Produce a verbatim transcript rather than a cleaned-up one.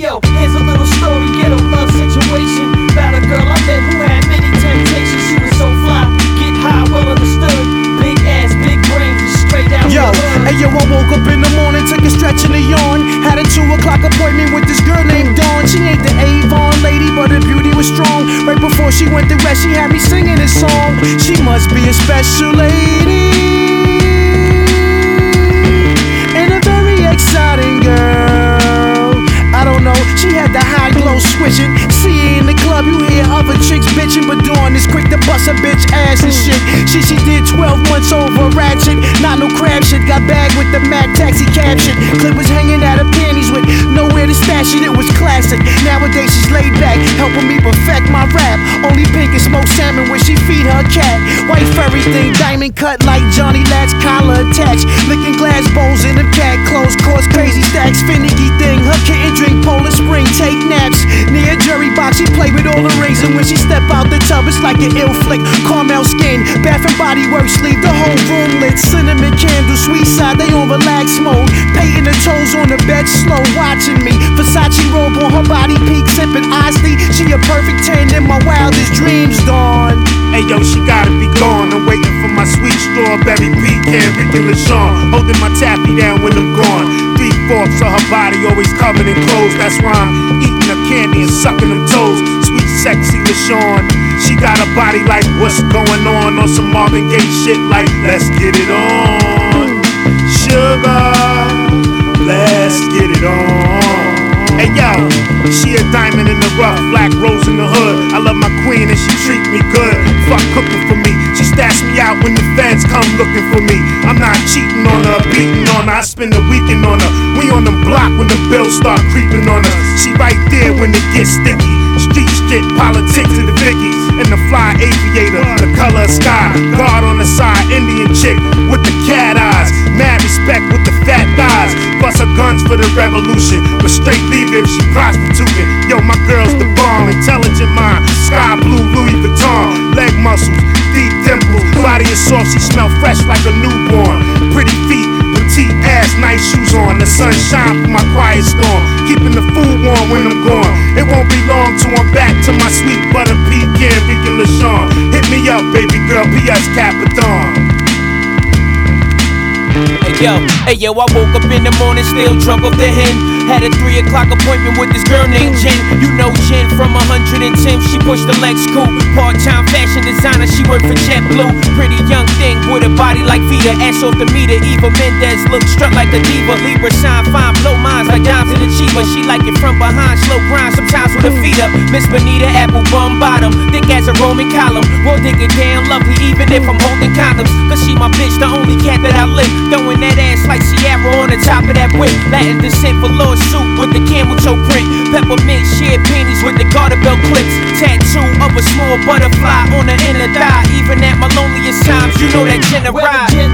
yo, here's a little story, ghetto love situation about a girl I met who had many temptations. She was so fly, get high, well understood. Big ass, big brain, just straight out. Yo, hey yo, I woke up in the morning, took a stretch and a yawn. Had a two o'clock appointment with this girl named Dawn. She ain't the Avon lady, but her beauty was strong. Right before she went to rest, she had me singing this song. She must be a special lady and a very exciting girl. I don't know, she had the high glow switching. See her in the club, you hear other chicks bitching, but Dawn is quick to bust a bitch ass and shit. She she did twelve months over ratchet, not no crab shit. Got bagged with the Mac taxi cab shit. Clip was hanging out of panties with nowhere to stash it. It was classic. Nowadays she's laid back, helping me perfect my rap. Only pink and smoked salmon when she feed her cat. White furry thing, diamond cut like Johnny Latch, collar attached. Licking glass bowls in them cat clothes, cause crazy stacks. Finicky thing, her kitten drink Polar Spring, take naps near a jury box. She play with all the rings, and when she step out the tub, it's like an ill flick. Caramel skin, Bath and Body Works leave the whole room lit. Cinnamon candles, sweet side, they on relax mode. Painting her toes on the bed, slow watching me. Versace robe on her body, peak sipping Osley. She a perfect ten in my wildest dreams, Dawn. Hey yo, she gotta be gone. I'm waiting for my sweet strawberry pecan, Rick and LaShawn. Holding my taffy down when I'm gone. Three fourths of her body always covered in clothes. That's why I'm eating her candy and sucking them toes. Sweet, sexy LaShawn. She got a body like what's going on? On some Marvin Gaye shit like let's get it on. Sugar, let's get it on. Hey yo, she a diamond in the rough, black rose in the hood. I love my queen and she treat me good. Fuck cooking for me, she stash me out when the feds come looking for me. I'm not cheating on her, beating on her, I spend the weekend on her. We on the block when the bills start creeping on her. She right there when it gets sticky. Street shit, politics to the Vickies. And the fly aviator, the color of sky. Guard on the side, Indian chick with the cat eyes. Mad respect with the fat thighs. Bust her guns for the revolution, but straight leave if she prostituting. Yo, my girl's the bomb, intelligent mind. Sky blue Louis Vuitton, leg muscles, deep dimples. Body is soft, she smell fresh like a newborn. Pretty feet, petite ass, nice shoes on. The sun shine for my quiet storm, keeping the food warm when I'm gone. It won't be long till I'm back to my sweet butter pecan, Rick and LaShawn. Hit me up, baby girl, P S Capitan. Hey yo, hey yo, I woke up in the morning still drunk off the hen. Had a three o'clock appointment with this girl named Jen. You know Jen from one hundred ten. She pushed the Lex coupe. Part-time fashion designer, she worked for JetBlue. Pretty young thing with a body like Vita. Ass off the meter, Eva Mendes look strut like a diva. Libra shine fine, blow minds like dimes in the Chiba. She like it from behind, slow grind, sometimes with her feet up. Miss Bonita, apple bum bottom, thick as a Roman column. We'll dig it down lovely even if I'm holding condoms. Cause she my bitch, the only cat that I live. Throwing that ass like Sierra on the top of that whip. Latin descent for Lord suit with the camel toe print. Peppermint sheer panties with the garter belt clips. Tattoo of a small butterfly on the inner thigh. Even at my loneliest times, you know that Jenna ride.